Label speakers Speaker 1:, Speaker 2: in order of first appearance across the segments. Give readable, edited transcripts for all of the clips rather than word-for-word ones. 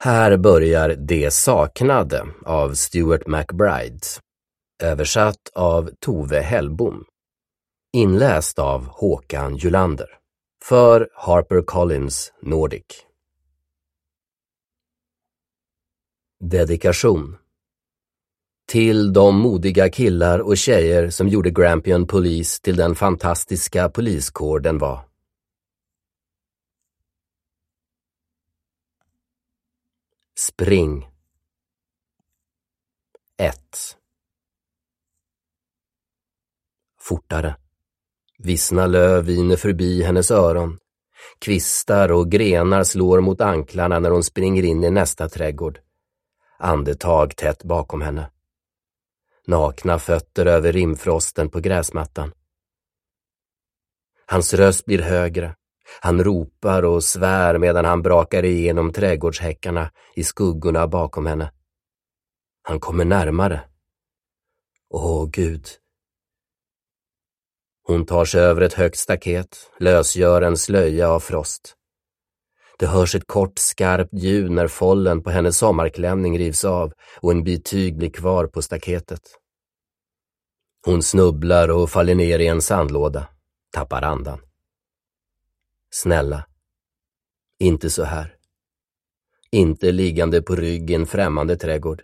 Speaker 1: Här börjar Det saknade av Stuart McBride, översatt av Tove Hellbom, inläst av Håkan Julander, för HarperCollins Nordic. Dedikation. Till de modiga killar och tjejer som gjorde Grampian Police till den fantastiska poliskår den var. Spring. 1. Fortare. Vissna löv viner förbi hennes öron. Kvistar och grenar slår mot anklarna när hon springer in i nästa trädgård. Andetag tätt bakom henne. Nakna fötter över rimfrosten på gräsmattan. Hans röst blir högre. Han ropar och svär medan han brakar igenom trädgårdshäckarna i skuggorna bakom henne. Han kommer närmare. Åh, Gud. Hon tar sig över ett högt staket, lösgör en slöja av frost. Det hörs ett kort skarpt ljud när follen på hennes sommarklänning rivs av och en bit tyg blir kvar på staketet. Hon snubblar och faller ner i en sandlåda, tappar andan. Snälla, inte så här. Inte liggande på rygg i en främmande trädgård.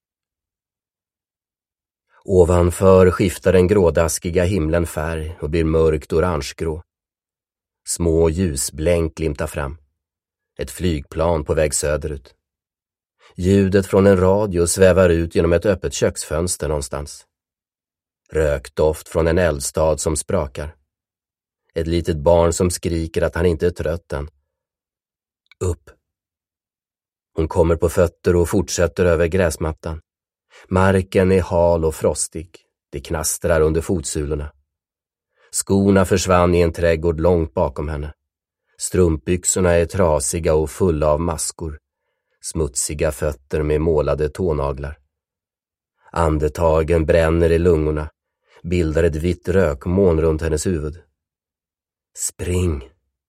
Speaker 1: Ovanför skiftar den grådaskiga himlen färg och blir mörkt orangegrå. Små ljusblänk glimtar fram. Ett flygplan på väg söderut. Ljudet från en radio svävar ut genom ett öppet köksfönster någonstans. Rökdoft från en eldstad som sprakar. Ett litet barn som skriker att han inte är trött än. Upp. Hon kommer på fötter och fortsätter över gräsmattan. Marken är hal och frostig. Det knastrar under fotsulorna. Skorna försvann i en trädgård långt bakom henne. Strumpbyxorna är trasiga och fulla av maskor. Smutsiga fötter med målade tånaglar. Andetagen bränner i lungorna. Bildar ett vitt rökmoln runt hennes huvud. Spring!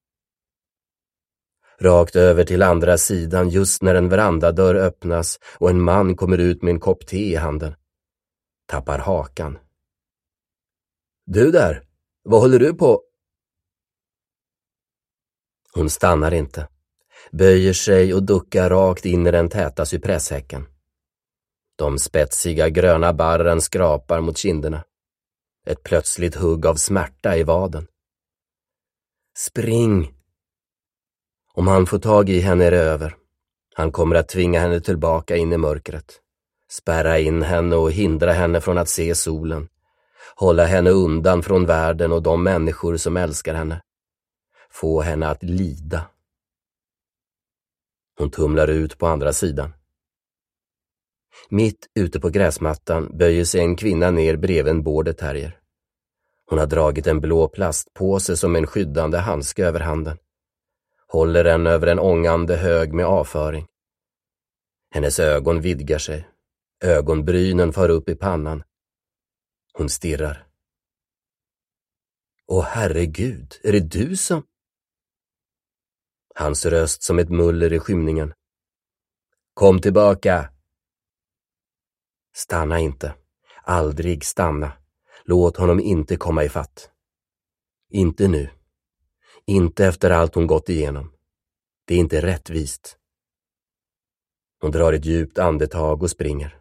Speaker 1: Rakt över till andra sidan just när en verandadörr öppnas och en man kommer ut med en kopp te i handen. Tappar hakan. Du där, vad håller du på? Hon stannar inte. Böjer sig och duckar rakt in i den täta cypresshäcken. De spetsiga gröna barren skrapar mot kinderna. Ett plötsligt hugg av smärta i vaden. Spring! Om han får tag i henne är det över. Han kommer att tvinga henne tillbaka in i mörkret. Spärra in henne och hindra henne från att se solen. Hålla henne undan från världen och de människor som älskar henne. Få henne att lida. Hon tumlar ut på andra sidan. Mitt ute på gräsmattan böjer sig en kvinna ner bredvid en border terrier. Hon har dragit en blå plastpåse som en skyddande handske över handen. Håller den över en ångande hög med avföring. Hennes ögon vidgar sig. Ögonbrynen far upp i pannan. Hon stirrar. Åh herregud, är det du som... Hans röst som ett muller i skymningen. Kom tillbaka! Stanna inte. Aldrig stanna. Låt honom inte komma ifatt. Inte nu. Inte efter allt hon gått igenom. Det är inte rättvist. Hon drar ett djupt andetag och springer.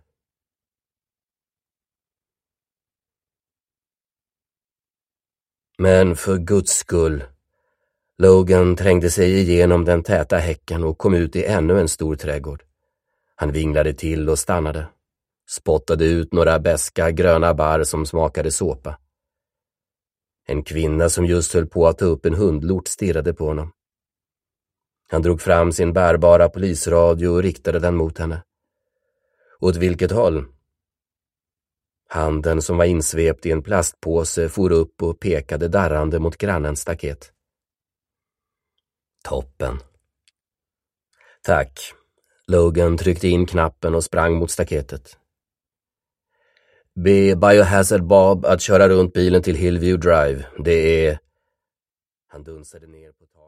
Speaker 1: Men för Guds skull. Logan trängde sig igenom den täta häcken och kom ut i ännu en stor trädgård. Han vinglade till och stannade. Spottade ut några beska gröna barr som smakade såpa. En kvinna som just höll på att ta upp en hundlort stirrade på honom. Han drog fram sin bärbara polisradio och riktade den mot henne. Åt vilket håll? Handen som var insvept i en plastpåse for upp och pekade darrande mot grannens staket. Toppen. Tack. Logan tryckte in knappen och sprang mot staketet. Be Biohazard Bob att köra runt bilen till Hillview Drive. Det är... Han dunsade ner på taket.